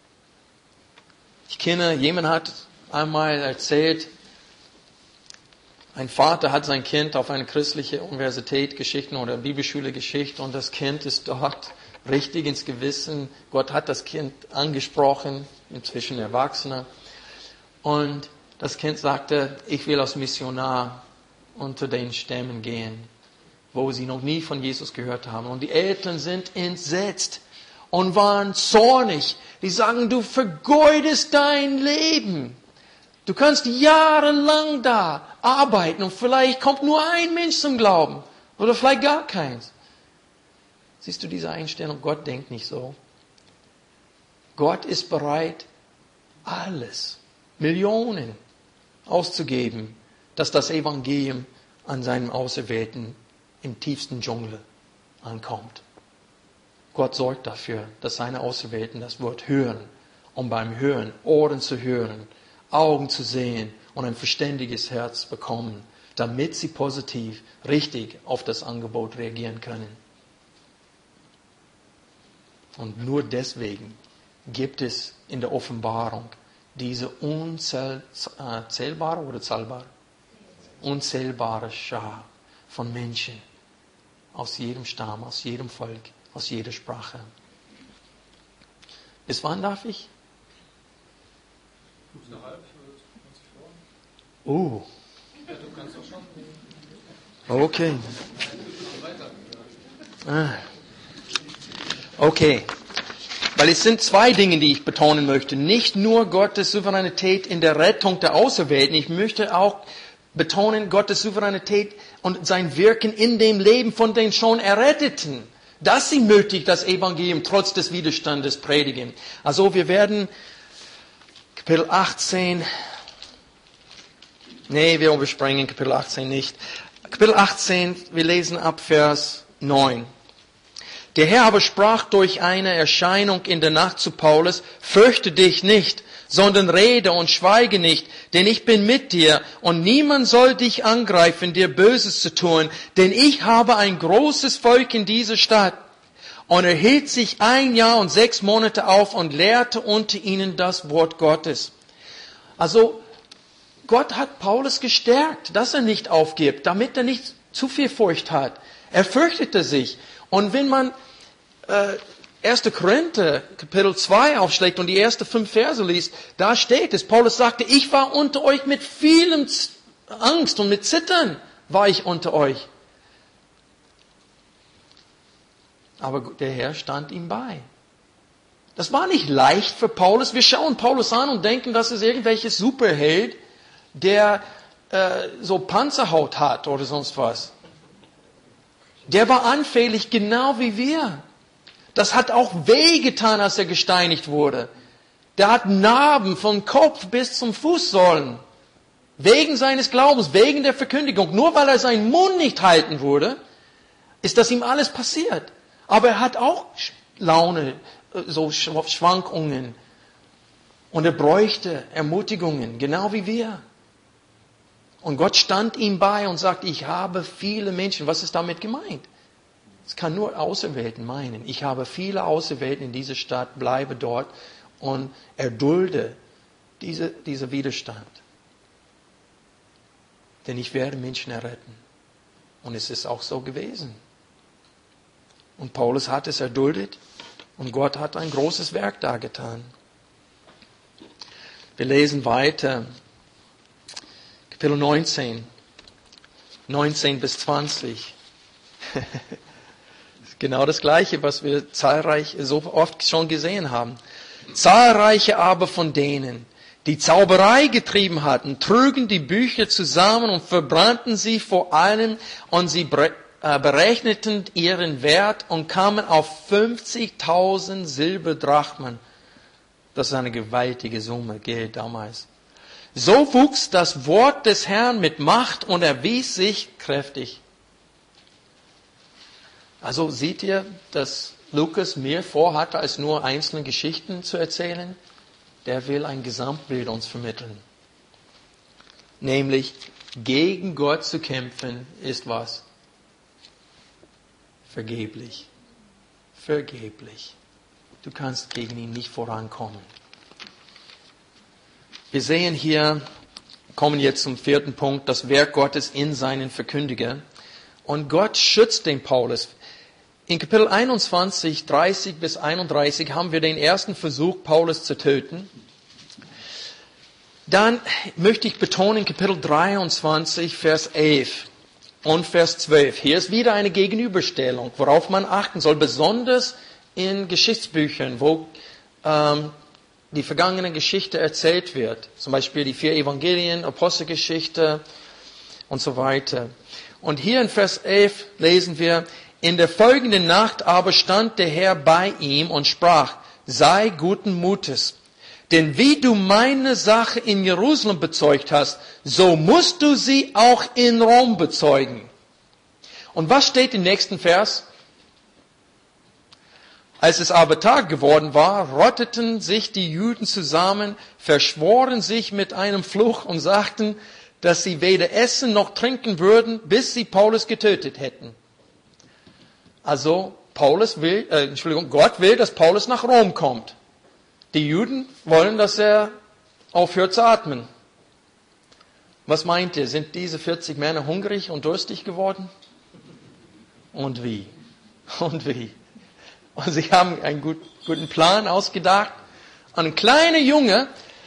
Jemand hat einmal erzählt, ein Vater hat sein Kind auf eine christliche Universität geschickt oder Bibelschule geschickt und das Kind ist dort richtig ins Gewissen. Gott hat das Kind angesprochen, inzwischen Erwachsener. Und das Kind sagte, ich will als Missionar unter den Stämmen gehen, wo sie noch nie von Jesus gehört haben. Und die Eltern sind entsetzt und waren zornig. Die sagen, du vergeudest dein Leben. Du kannst jahrelang da arbeiten und vielleicht kommt nur ein Mensch zum Glauben oder vielleicht gar keins. Siehst du diese Einstellung? Gott denkt nicht so. Gott ist bereit, alles, Millionen auszugeben, dass das Evangelium an seinem Auserwählten im tiefsten Dschungel ankommt. Gott sorgt dafür, dass seine Auserwählten das Wort hören, um beim Hören Ohren zu hören, Augen zu sehen und ein verständiges Herz bekommen, damit sie positiv, richtig auf das Angebot reagieren können. Und nur deswegen gibt es in der Offenbarung diese unzählbare Schar von Menschen aus jedem Stamm, aus jedem Volk, aus jeder Sprache. Bis wann darf ich? Oh. Okay. Okay. Weil es sind zwei Dinge, die ich betonen möchte. Nicht nur Gottes Souveränität in der Rettung der Auserwählten. Ich möchte auch betonen Gottes Souveränität und sein Wirken in dem Leben von den schon Erretteten. Dass sie mutig das Evangelium trotz des Widerstandes predigen. Also wir werden Kapitel 18, wir überspringen Kapitel 18 nicht. Kapitel 18, wir lesen ab Vers 9. Der Herr aber sprach durch eine Erscheinung in der Nacht zu Paulus, fürchte dich nicht, sondern rede und schweige nicht, denn ich bin mit dir und niemand soll dich angreifen, dir Böses zu tun, denn ich habe ein großes Volk in dieser Stadt. Und er hielt sich 1 Jahr und 6 Monate auf und lehrte unter ihnen das Wort Gottes. Also, Gott hat Paulus gestärkt, dass er nicht aufgibt, damit er nicht zu viel Furcht hat. Er fürchtete sich. Und wenn man 1. Korinther Kapitel 2 aufschlägt und die ersten 5 Verse liest, da steht es, Paulus sagte, ich war unter euch mit vielem Angst und mit Zittern war ich unter euch. Aber der Herr stand ihm bei. Das war nicht leicht für Paulus. Wir schauen Paulus an und denken, das ist irgendwelches Superheld, der so Panzerhaut hat oder sonst was. Der war anfällig, genau wie wir. Das hat auch wehgetan, als er gesteinigt wurde. Der hat Narben vom Kopf bis zum Fußsohlen. Wegen seines Glaubens, wegen der Verkündigung. Nur weil er seinen Mund nicht halten wurde, ist das ihm alles passiert. Aber er hat auch Laune, so Schwankungen. Und er bräuchte Ermutigungen, genau wie wir. Und Gott stand ihm bei und sagt, ich habe viele Menschen. Was ist damit gemeint? Es kann nur Auserwählten meinen. Ich habe viele Auserwählten in dieser Stadt, bleibe dort und erdulde dieser Widerstand. Denn ich werde Menschen erretten. Und es ist auch so gewesen. Und Paulus hat es erduldet und Gott hat ein großes Werk dargetan. Wir lesen weiter. Kapitel 19, 19 bis 20. Das ist genau das Gleiche, was wir so oft schon gesehen haben. Zahlreiche aber von denen, die Zauberei getrieben hatten, trugen die Bücher zusammen und verbrannten sie vor allem und sie berechneten ihren Wert und kamen auf 50.000 Silberdrachmen. Das ist eine gewaltige Summe Geld damals. So wuchs das Wort des Herrn mit Macht und erwies sich kräftig. Also seht ihr, dass Lukas mehr vorhat, als nur einzelne Geschichten zu erzählen? Der will ein Gesamtbild uns vermitteln. Nämlich, gegen Gott zu kämpfen ist was? Vergeblich. Vergeblich. Du kannst gegen ihn nicht vorankommen. Wir sehen hier, kommen jetzt zum 4. Punkt, das Werk Gottes in seinen Verkündiger. Und Gott schützt den Paulus. In Kapitel 21, 30 bis 31 haben wir den ersten Versuch, Paulus zu töten. Dann möchte ich betonen, Kapitel 23, Vers 11 und Vers 12. Hier ist wieder eine Gegenüberstellung, worauf man achten soll, besonders in Geschichtsbüchern, wo die vergangene Geschichte erzählt wird. Zum Beispiel die 4 Evangelien, Apostelgeschichte und so weiter. Und hier in Vers 11 lesen wir, in der folgenden Nacht aber stand der Herr bei ihm und sprach, sei guten Mutes. Denn wie du meine Sache in Jerusalem bezeugt hast, so musst du sie auch in Rom bezeugen. Und was steht im nächsten Vers? Als es aber Tag geworden war, rotteten sich die Juden zusammen, verschworen sich mit einem Fluch und sagten, dass sie weder essen noch trinken würden, bis sie Paulus getötet hätten. Also Gott will, dass Paulus nach Rom kommt. Die Juden wollen, dass er aufhört zu atmen. Was meint ihr? Sind diese 40 Männer hungrig und durstig geworden? Und wie? Und wie? Und sie haben einen guten Plan ausgedacht. Ein kleiner Junge,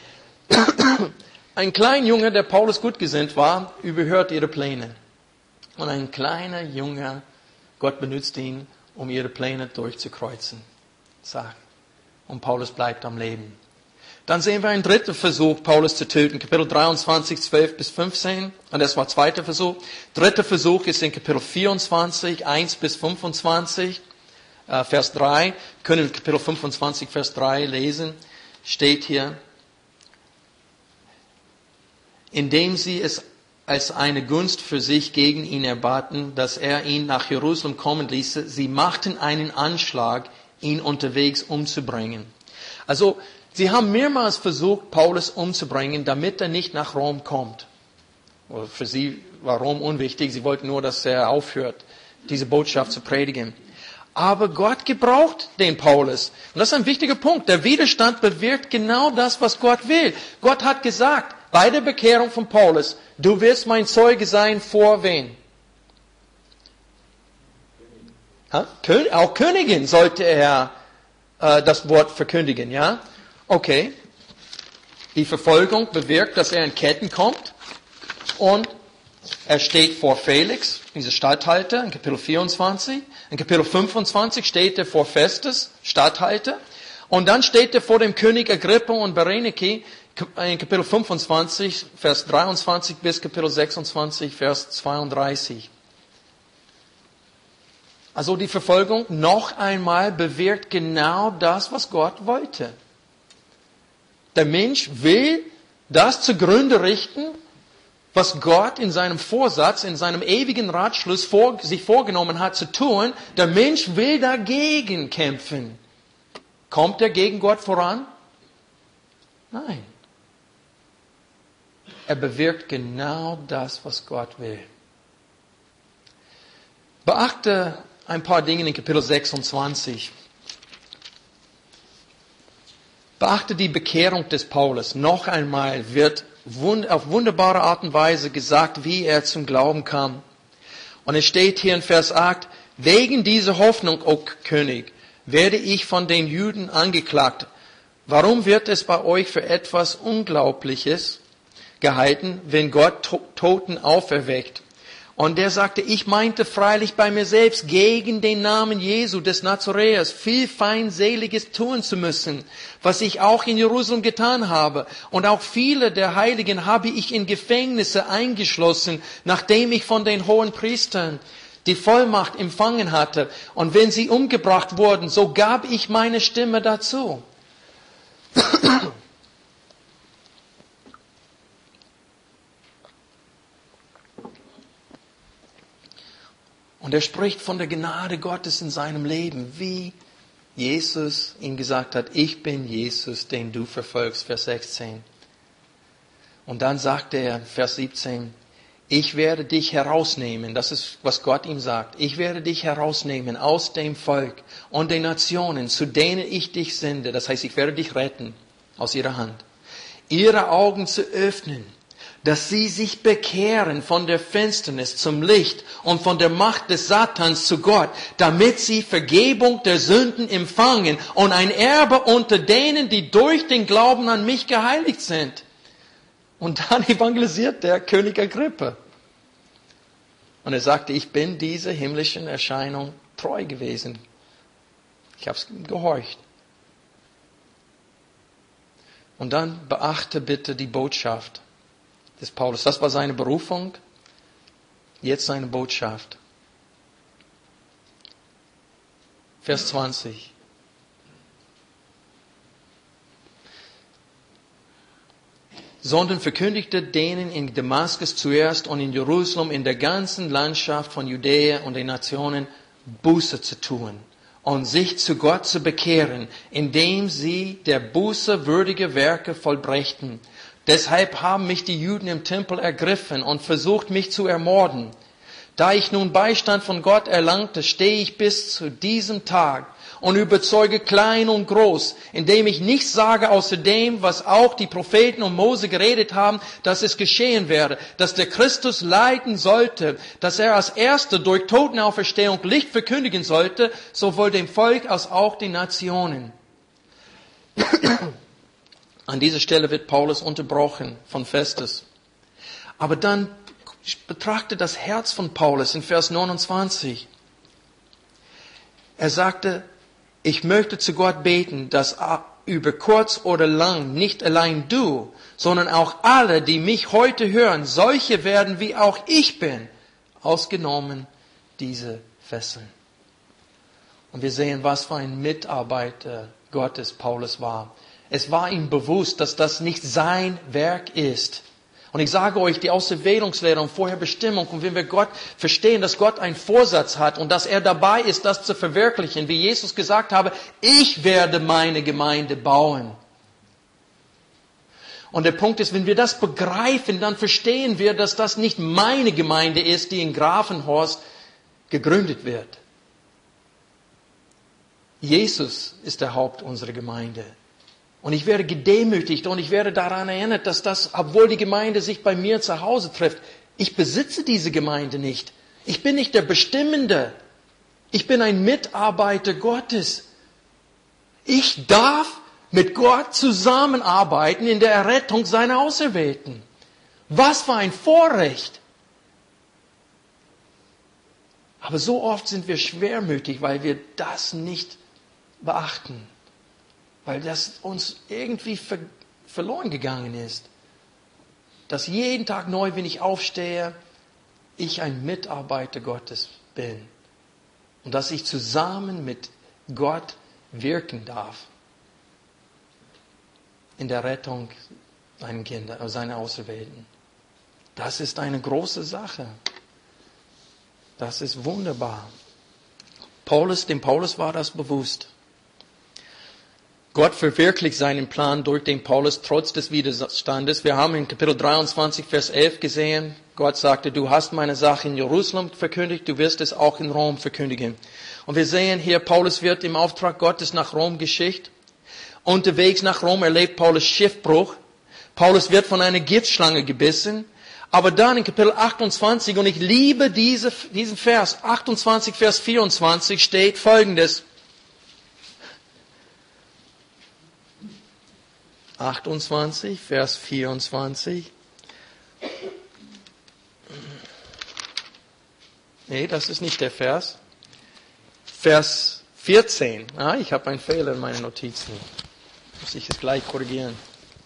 der Paulus gut gesinnt war, überhört ihre Pläne. Und ein kleiner Junge, Gott benutzt ihn, um ihre Pläne durchzukreuzen. Sagt, Und Paulus bleibt am Leben. Dann sehen wir einen dritten Versuch, Paulus zu töten. Kapitel 23, 12 bis 15. Und das war zweiter Versuch. Dritter Versuch ist in Kapitel 24, 1 bis 25, Vers 3. Wir können Kapitel 25, Vers 3 lesen. Steht hier. Indem sie es als eine Gunst für sich gegen ihn erbaten, dass er ihn nach Jerusalem kommen ließe, sie machten einen Anschlag, ihn unterwegs umzubringen. Also, sie haben mehrmals versucht, Paulus umzubringen, damit er nicht nach Rom kommt. Für sie war Rom unwichtig, sie wollten nur, dass er aufhört, diese Botschaft zu predigen. Aber Gott gebraucht den Paulus. Und das ist ein wichtiger Punkt. Der Widerstand bewirkt genau das, was Gott will. Gott hat gesagt, bei der Bekehrung von Paulus, du wirst mein Zeuge sein vor wen? Auch Königin sollte er das Wort verkündigen, ja? Okay. Die Verfolgung bewirkt, dass er in Ketten kommt und er steht vor Felix, dieser Statthalter, in Kapitel 24. In Kapitel 25 steht er vor Festus, Statthalter. Und dann steht er vor dem König Agrippa und Berenike in Kapitel 25, Vers 23 bis Kapitel 26, Vers 32. Also die Verfolgung noch einmal bewirkt genau das, was Gott wollte. Der Mensch will das zugrunde richten, was Gott in seinem Vorsatz, in seinem ewigen Ratschluss sich vorgenommen hat zu tun. Der Mensch will dagegen kämpfen. Kommt er gegen Gott voran? Nein. Er bewirkt genau das, was Gott will. Beachte ein paar Dinge in Kapitel 26. Beachte die Bekehrung des Paulus. Noch einmal wird auf wunderbare Art und Weise gesagt, wie er zum Glauben kam. Und es steht hier in Vers 8, wegen dieser Hoffnung, o König, werde ich von den Juden angeklagt. Warum wird es bei euch für etwas Unglaubliches gehalten, wenn Gott Toten auferweckt? Und der sagte, ich meinte freilich bei mir selbst, gegen den Namen Jesu des Nazaräers viel Feindseliges tun zu müssen, was ich auch in Jerusalem getan habe. Und auch viele der Heiligen habe ich in Gefängnisse eingeschlossen, nachdem ich von den hohen Priestern die Vollmacht empfangen hatte. Und wenn sie umgebracht wurden, so gab ich meine Stimme dazu. Und er spricht von der Gnade Gottes in seinem Leben, wie Jesus ihm gesagt hat, ich bin Jesus, den du verfolgst, Vers 16. Und dann sagt er, Vers 17, ich werde dich herausnehmen, das ist, was Gott ihm sagt, ich werde dich herausnehmen aus dem Volk und den Nationen, zu denen ich dich sende, das heißt, ich werde dich retten aus ihrer Hand, ihre Augen zu öffnen, dass sie sich bekehren von der Finsternis zum Licht und von der Macht des Satans zu Gott, damit sie Vergebung der Sünden empfangen und ein Erbe unter denen, die durch den Glauben an mich geheiligt sind. Und dann evangelisiert der König Agrippa. Und er sagte, ich bin dieser himmlischen Erscheinung treu gewesen. Ich habe es gehorcht. Und dann beachte bitte die Botschaft des Paulus. Das war seine Berufung, jetzt seine Botschaft. Vers 20. Sondern verkündigte denen in Damaskus zuerst und in Jerusalem, in der ganzen Landschaft von Judäa und den Nationen, Buße zu tun und sich zu Gott zu bekehren, indem sie der Buße würdige Werke vollbrächten. Deshalb haben mich die Juden im Tempel ergriffen und versucht, mich zu ermorden. Da ich nun Beistand von Gott erlangte, stehe ich bis zu diesem Tag und überzeuge klein und groß, indem ich nichts sage außer dem, was auch die Propheten und Mose geredet haben, dass es geschehen werde, dass der Christus leiden sollte, dass er als Erster durch Totenauferstehung Licht verkündigen sollte, sowohl dem Volk als auch den Nationen. An dieser Stelle wird Paulus unterbrochen von Festus. Aber dann betrachte das Herz von Paulus in Vers 29. Er sagte, Ich möchte zu Gott beten, dass über kurz oder lang nicht allein du, sondern auch alle, die mich heute hören, solche werden, wie auch ich bin, ausgenommen diese Fesseln. Und wir sehen, was für ein Mitarbeiter Gottes Paulus war. Es war ihm bewusst, dass das nicht sein Werk ist. Und ich sage euch, die Auserwählungslehre und Vorherbestimmung, und wenn wir Gott verstehen, dass Gott einen Vorsatz hat und dass er dabei ist, das zu verwirklichen, wie Jesus gesagt habe, ich werde meine Gemeinde bauen. Und der Punkt ist, wenn wir das begreifen, dann verstehen wir, dass das nicht meine Gemeinde ist, die in Grafenhorst gegründet wird. Jesus ist der Haupt unserer Gemeinde. Und ich werde gedemütigt und ich werde daran erinnert, dass das, obwohl die Gemeinde sich bei mir zu Hause trifft, ich besitze diese Gemeinde nicht. Ich bin nicht der Bestimmende. Ich bin ein Mitarbeiter Gottes. Ich darf mit Gott zusammenarbeiten in der Errettung seiner Auserwählten. Was für ein Vorrecht! Aber so oft sind wir schwermütig, weil wir das nicht beachten. Weil das uns irgendwie verloren gegangen ist. Dass jeden Tag neu, wenn ich aufstehe, ich ein Mitarbeiter Gottes bin. Und dass ich zusammen mit Gott wirken darf. In der Rettung seiner Kinder, seiner Auserwählten. Das ist eine große Sache. Das ist wunderbar. Dem Paulus war das bewusst. Gott verwirklicht seinen Plan durch den Paulus trotz des Widerstandes. Wir haben in Kapitel 23, Vers 11 gesehen, Gott sagte, du hast meine Sache in Jerusalem verkündigt, du wirst es auch in Rom verkündigen. Und wir sehen hier, Paulus wird im Auftrag Gottes nach Rom geschickt. Unterwegs nach Rom erlebt Paulus Schiffbruch. Paulus wird von einer Giftschlange gebissen. Aber dann in Kapitel 28, und ich liebe diesen Vers, 28, Vers 24 steht Folgendes. 28, Vers 24. Nee, das ist nicht der Vers. Vers 14. Ich habe einen Fehler in meinen Notizen. Muss ich es gleich korrigieren.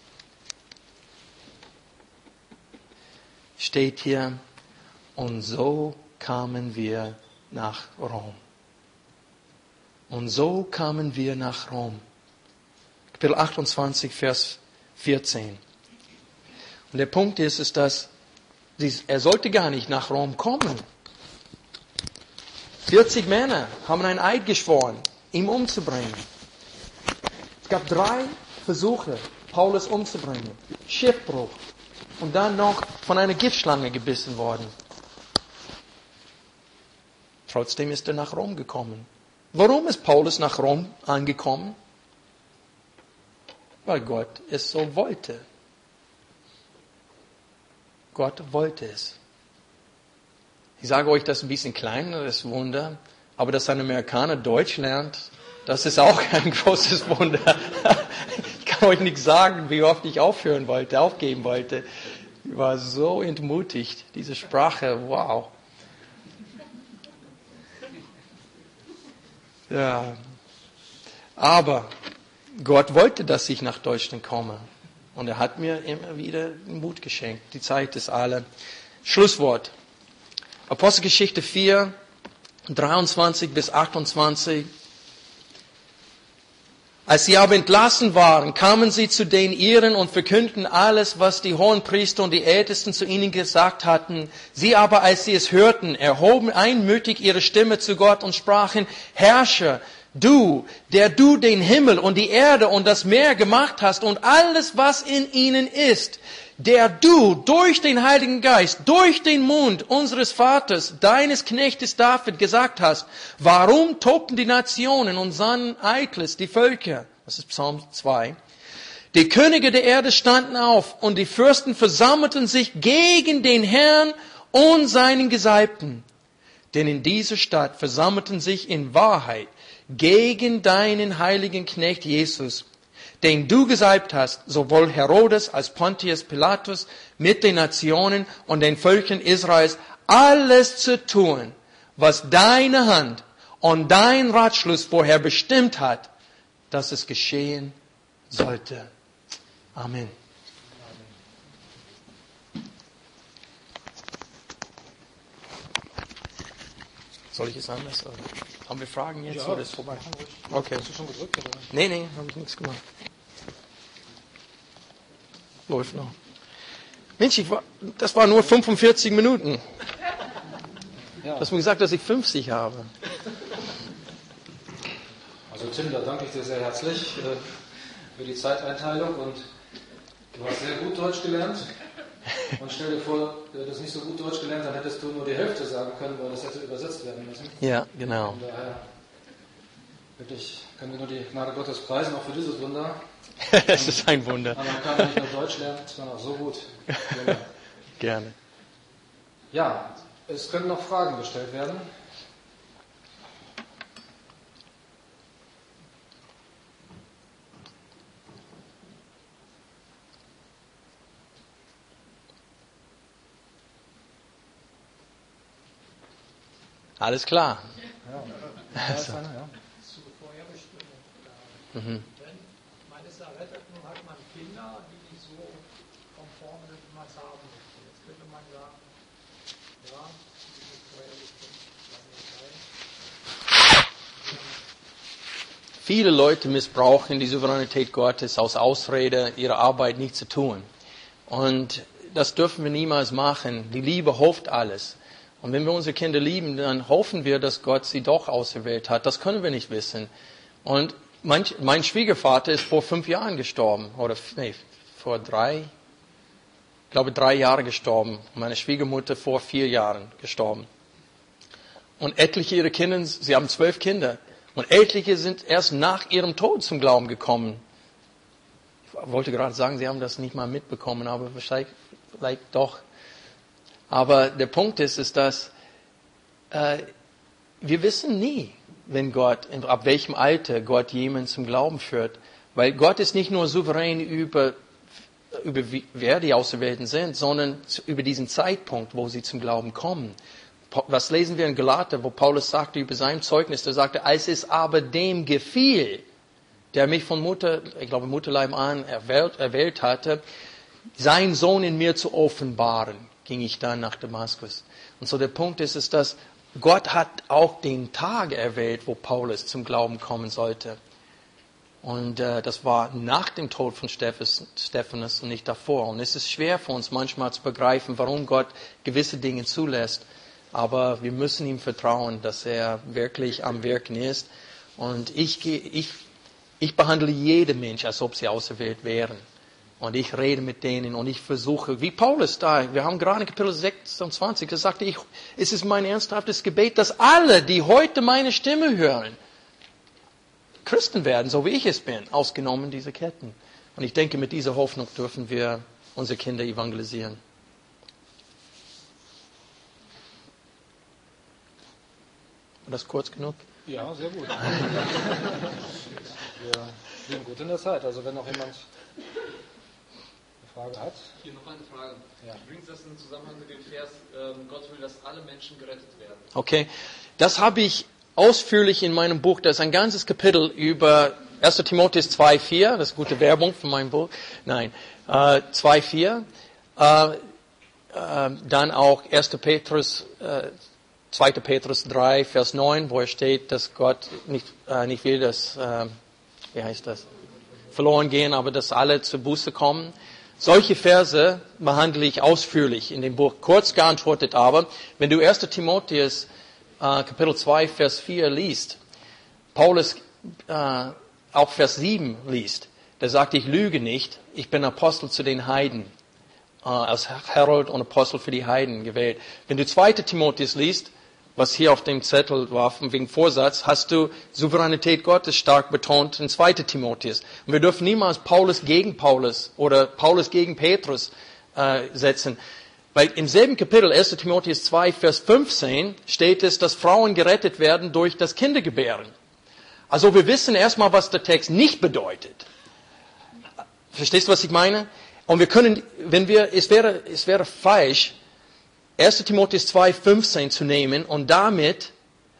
Steht hier, und so kamen wir nach Rom. Und so kamen wir nach Rom. Kapitel 28, Vers 14. Und der Punkt ist, dass er sollte gar nicht nach Rom kommen. 40 Männer haben einen Eid geschworen, ihn umzubringen. Es gab 3 Versuche, Paulus umzubringen. Schiffbruch. Und dann noch von einer Giftschlange gebissen worden. Trotzdem ist er nach Rom gekommen. Warum ist Paulus nach Rom angekommen? Weil Gott es so wollte. Gott wollte es. Ich sage euch das ein bisschen kleineres Wunder, aber dass ein Amerikaner Deutsch lernt, das ist auch ein großes Wunder. Ich kann euch nicht sagen, wie oft ich aufgeben wollte. Ich war so entmutigt, diese Sprache, wow. Ja, aber Gott wollte, dass ich nach Deutschland komme. Und er hat mir immer wieder Mut geschenkt. Die Zeit ist alle. Schlusswort. Apostelgeschichte 4, 23 bis 28. Als sie aber entlassen waren, kamen sie zu den Iren und verkündeten alles, was die Hohenpriester und die Ältesten zu ihnen gesagt hatten. Sie aber, als sie es hörten, erhoben einmütig ihre Stimme zu Gott und sprachen, Herrscher, du, der du den Himmel und die Erde und das Meer gemacht hast und alles, was in ihnen ist, der du durch den Heiligen Geist, durch den Mund unseres Vaters, deines Knechtes David gesagt hast, warum tobten die Nationen und sannen Eitles, die Völker? Das ist Psalm 2. Die Könige der Erde standen auf und die Fürsten versammelten sich gegen den Herrn und seinen Gesalbten. Denn in dieser Stadt versammelten sich in Wahrheit gegen deinen heiligen Knecht Jesus, den du gesalbt hast, sowohl Herodes als Pontius Pilatus mit den Nationen und den Völkern Israels, alles zu tun, was deine Hand und dein Ratschluss vorher bestimmt hat, dass es geschehen sollte. Amen. Soll ich es anders? Oder? Haben wir Fragen jetzt? Ja, oder ist vorbei? Okay. Hast du schon gedrückt? Oder? Nee, habe ich nichts gemacht. Läuft noch. Mensch, das war nur 45 Minuten. Ja. Du hast mir gesagt, dass ich 50 habe. Also Tim, da danke ich dir sehr herzlich für die Zeiteinteilung und du hast sehr gut Deutsch gelernt. Und stell dir vor, du hättest nicht so gut Deutsch gelernt, dann hättest du nur die Hälfte sagen können, weil das hätte übersetzt werden müssen. Ja, genau. Von daher wirklich können wir nur die Gnade Gottes preisen, auch für dieses Wunder. Es ist ein Wunder. Aber man kann nicht nur Deutsch lernen, sondern auch so gut. Gerne. Ja, es können noch Fragen gestellt werden. Alles klar. Ja, da ist einer, ja. Zur Vorherbestimmung. Mhm. Wenn man ist errettet, nun hat man Kinder, die nicht so konform sind, wie man es haben möchte. Jetzt könnte man sagen, ja, die sind vorherbestimmt, lassen wir sein. Viele Leute missbrauchen die Souveränität Gottes aus Ausrede, ihre Arbeit nicht zu tun. Und das dürfen wir niemals machen. Die Liebe hofft alles. Und wenn wir unsere Kinder lieben, dann hoffen wir, dass Gott sie doch auserwählt hat. Das können wir nicht wissen. Und mein Schwiegervater ist vor 5 Jahren gestorben. Oder vor 3 Jahren gestorben. Meine Schwiegermutter vor 4 Jahren gestorben. Und etliche ihrer Kinder, sie haben 12 Kinder. Und etliche sind erst nach ihrem Tod zum Glauben gekommen. Ich wollte gerade sagen, sie haben das nicht mal mitbekommen, aber wahrscheinlich vielleicht doch. Aber der Punkt ist, dass wir wissen nie, wenn Gott, ab welchem Alter Gott jemanden zum Glauben führt. Weil Gott ist nicht nur souverän über wer die Auserwählten sind, sondern über diesen Zeitpunkt, wo sie zum Glauben kommen. Was lesen wir in Galater, wo Paulus sagte über sein Zeugnis, er sagte, als es aber dem gefiel, der mich von Mutterleib an erwählt hatte, seinen Sohn in mir zu offenbaren, ging ich dann nach Damaskus. Und so der Punkt ist, dass Gott hat auch den Tag erwählt, wo Paulus zum Glauben kommen sollte. Und das war nach dem Tod von Stephanus und nicht davor. Und es ist schwer für uns manchmal zu begreifen, warum Gott gewisse Dinge zulässt. Aber wir müssen ihm vertrauen, dass er wirklich am Wirken ist. Und ich behandle jede Mensch, als ob sie auserwählt wären. Und ich rede mit denen und ich versuche, wie Paulus da, wir haben gerade in Kapitel 26, da sagte ich, es ist mein ernsthaftes Gebet, dass alle, die heute meine Stimme hören, Christen werden, so wie ich es bin, ausgenommen diese Ketten. Und ich denke, mit dieser Hoffnung dürfen wir unsere Kinder evangelisieren. War das kurz genug? Ja, sehr gut. Wir liegen gut in der Zeit. Also wenn noch jemand eine Frage hat. Hier noch eine Frage. Ja. Du bringst das in Zusammenhang mit dem Vers, Gott will, dass alle Menschen gerettet werden. Okay, das habe ich ausführlich in meinem Buch, das ist ein ganzes Kapitel über 1. Timotheus 2,4, das ist gute Werbung für mein Buch, 2,4, dann auch 2. Petrus 3, Vers 9, wo es steht, dass Gott nicht will, dass, verloren gehen, aber dass alle zur Buße kommen. Solche Verse behandle ich ausführlich in dem Buch, kurz geantwortet aber, wenn du 1. Timotheus Kapitel 2, Vers 4 liest, Paulus auch Vers 7 liest, der sagt, ich lüge nicht, ich bin Apostel zu den Heiden, als Herold und Apostel für die Heiden gewählt. Wenn du 2. Timotheus liest, was hier auf dem Zettel war, wegen Vorsatz, hast du Souveränität Gottes stark betont in 2. Timotheus. Und wir dürfen niemals Paulus gegen Paulus oder Paulus gegen Petrus setzen. Weil im selben Kapitel, 1. Timotheus 2, Vers 15, steht es, dass Frauen gerettet werden durch das Kindergebären. Also wir wissen erstmal, was der Text nicht bedeutet. Verstehst du, was ich meine? Und wir können, es wäre falsch, 1. Timotheus 2, 15 zu nehmen und damit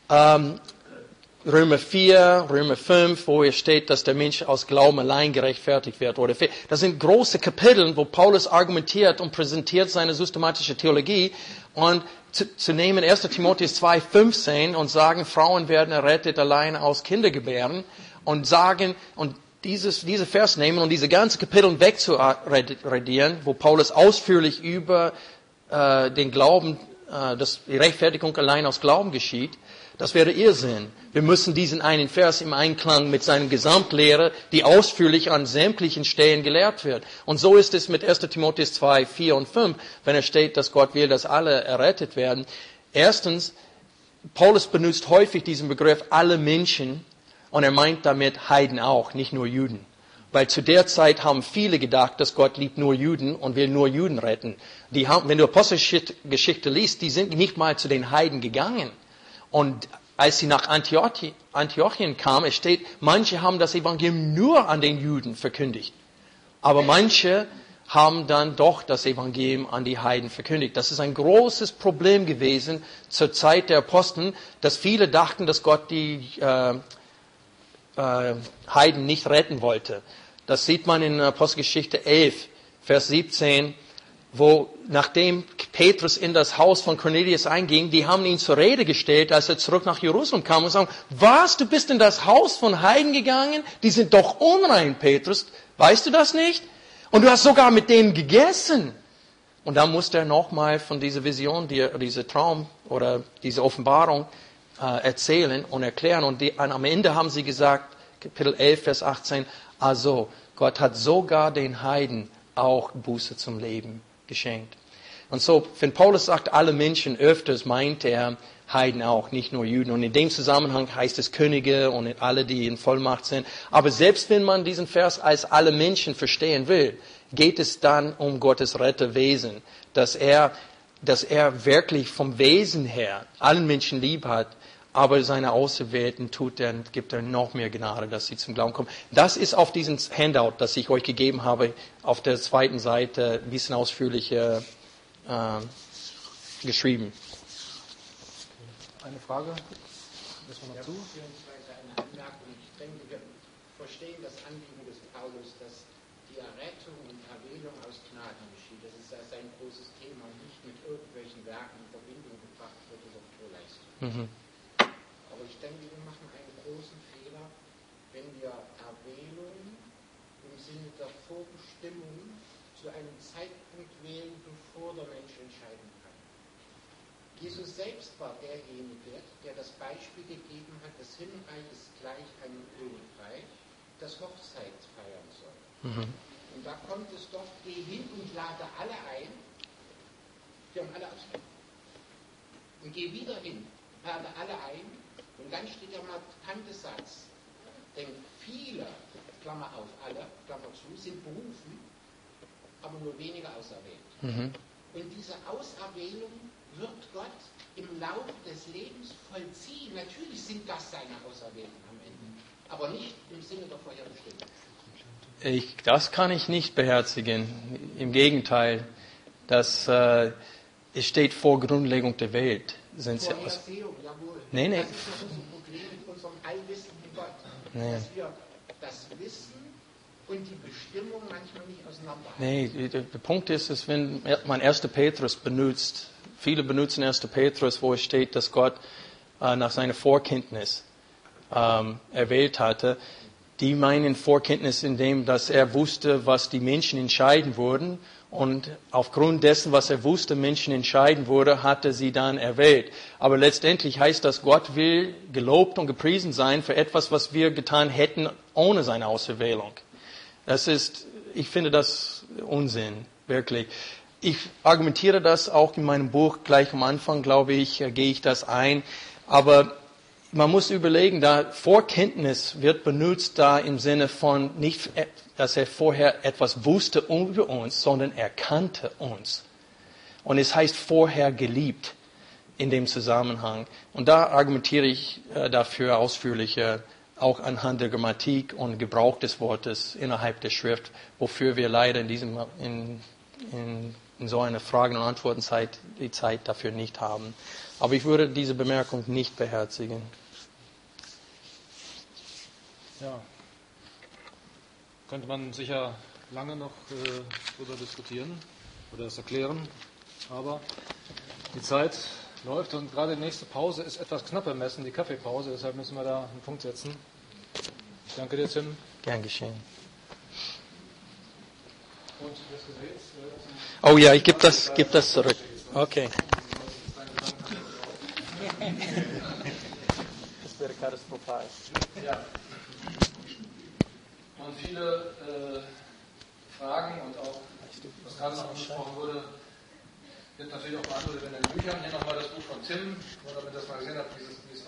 Römer 4, Römer 5, wo hier steht, dass der Mensch aus Glauben allein gerechtfertigt wird. Das sind große Kapitel, wo Paulus argumentiert und präsentiert seine systematische Theologie. Und zu nehmen 1. Timotheus 2, 15 und sagen, Frauen werden errettet allein aus Kindergebären und sagen, und diese Vers nehmen und diese ganzen Kapitel wegzuradieren, wo Paulus ausführlich über den Glauben, dass die Rechtfertigung allein aus Glauben geschieht, das wäre Irrsinn. Wir müssen diesen einen Vers im Einklang mit seiner Gesamtlehre, die ausführlich an sämtlichen Stellen gelehrt wird. Und so ist es mit 1. Timotheus 2, 4 und 5, wenn es steht, dass Gott will, dass alle errettet werden. Erstens, Paulus benutzt häufig diesen Begriff alle Menschen und er meint damit Heiden auch, nicht nur Juden. Weil zu der Zeit haben viele gedacht, dass Gott liebt nur Juden und will nur Juden retten. Wenn du Apostelgeschichte liest, die sind nicht mal zu den Heiden gegangen. Und als sie nach Antiochien kamen, es steht, manche haben das Evangelium nur an den Juden verkündigt. Aber manche haben dann doch das Evangelium an die Heiden verkündigt. Das ist ein großes Problem gewesen zur Zeit der Aposteln, dass viele dachten, dass Gott die Heiden nicht retten wollte. Das sieht man in Apostelgeschichte 11, Vers 17, wo nachdem Petrus in das Haus von Cornelius einging, die haben ihn zur Rede gestellt, als er zurück nach Jerusalem kam und sagen, was, du bist in das Haus von Heiden gegangen? Die sind doch unrein, Petrus. Weißt du das nicht? Und du hast sogar mit denen gegessen. Und dann musste er nochmal von dieser Vision, dieser Traum oder diese Offenbarung erzählen und erklären. Und am Ende haben sie gesagt, Kapitel 11, Vers 18, also Gott hat sogar den Heiden auch Buße zum Leben geschenkt. Und so, wenn Paulus sagt, alle Menschen, öfters meint er Heiden auch, nicht nur Juden. Und in dem Zusammenhang heißt es Könige und alle, die in Vollmacht sind. Aber selbst wenn man diesen Vers als alle Menschen verstehen will, geht es dann um Gottes Retterwesen, dass er wirklich vom Wesen her allen Menschen lieb hat, aber seine Auserwählten gibt er noch mehr Gnade, dass sie zum Glauben kommen. Das ist auf diesem Handout, das ich euch gegeben habe, auf der zweiten Seite ein bisschen ausführlicher geschrieben. Eine Frage? Lassen wir noch zu? Beziehungsweise eine Anmerkung. Ich denke, wir verstehen das Anliegen des Paulus, dass die Errettung und Erwählung aus Gnaden geschieht. Das ist also ein großes Thema, nicht mit irgendwelchen Werken in Verbindung gebracht wird oder Vorleistung. Aber ich denke, wir machen einen großen Fehler, wenn wir Erwählung im Sinne der Vorbestimmung zu einem Zeitpunkt wählen, bevor der Mensch entscheiden kann. Jesus selbst war derjenige, der das Beispiel gegeben hat, das Himmelreich ist gleich einem Königreich, das Hochzeit feiern soll. Und da kommt es doch, geh hin und lade alle ein, die haben alle ausgegeben. Und geh wieder hin, lade alle ein, und dann steht der markante Satz, denn viele, Klammer auf, alle, Klammer zu, sind berufen, aber nur wenige auserwählt. Und diese Auserwählung wird Gott im Laufe des Lebens vollziehen. Natürlich sind das seine Auserwählten am Ende, aber nicht im Sinne der Vorherbestimmung. Das kann ich nicht beherzigen. Im Gegenteil, es steht vor Grundlegung der Welt. Vorhersehung, jawohl. Nee. Das ist doch unser Problem mit unserem allwissenden Gott. Nee. Dass wir das Wissen und die Bestimmung manchmal nicht auseinanderhalten. Nee, der Punkt ist, wenn man 1. Petrus benutzt, viele benutzen 1. Petrus, wo es steht, dass Gott nach seiner Vorkenntnis erwählt hatte. Die meinen Vorkenntnis in dem, dass er wusste, was die Menschen entscheiden würden. Und aufgrund dessen, was er wusste, Menschen entscheiden würde, hat er sie dann erwählt. Aber letztendlich heißt das, Gott will gelobt und gepriesen sein für etwas, was wir getan hätten ohne seine Auserwählung. Ich finde das Unsinn, wirklich. Ich argumentiere das auch in meinem Buch, gleich am Anfang, glaube ich, gehe ich das ein. Aber man muss überlegen, da Vorkenntnis wird benutzt da im Sinne von nicht, dass er vorher etwas wusste über uns, sondern er kannte uns. Und es heißt vorher geliebt in dem Zusammenhang. Und da argumentiere ich dafür ausführlicher, auch anhand der Grammatik und Gebrauch des Wortes innerhalb der Schrift, wofür wir leider in so einer Fragen- und Antwortenzeit die Zeit dafür nicht haben. Aber ich würde diese Bemerkung nicht beherzigen. Ja, könnte man sicher lange noch darüber diskutieren oder das erklären, aber die Zeit läuft und gerade die nächste Pause ist etwas knapp bemessen, die Kaffeepause, deshalb müssen wir da einen Punkt setzen. Ich danke dir, Tim. Gern geschehen. Und das Gerät, Oh ja, ich gebe das zurück. Okay. Das wäre katastrophal. Ja. Und viele Fragen und auch, was gerade noch angesprochen wurde, wird natürlich auch beantwortet in den Büchern. Hier nochmal das Buch von Tim, nur damit ihr das mal gesehen habt, dieses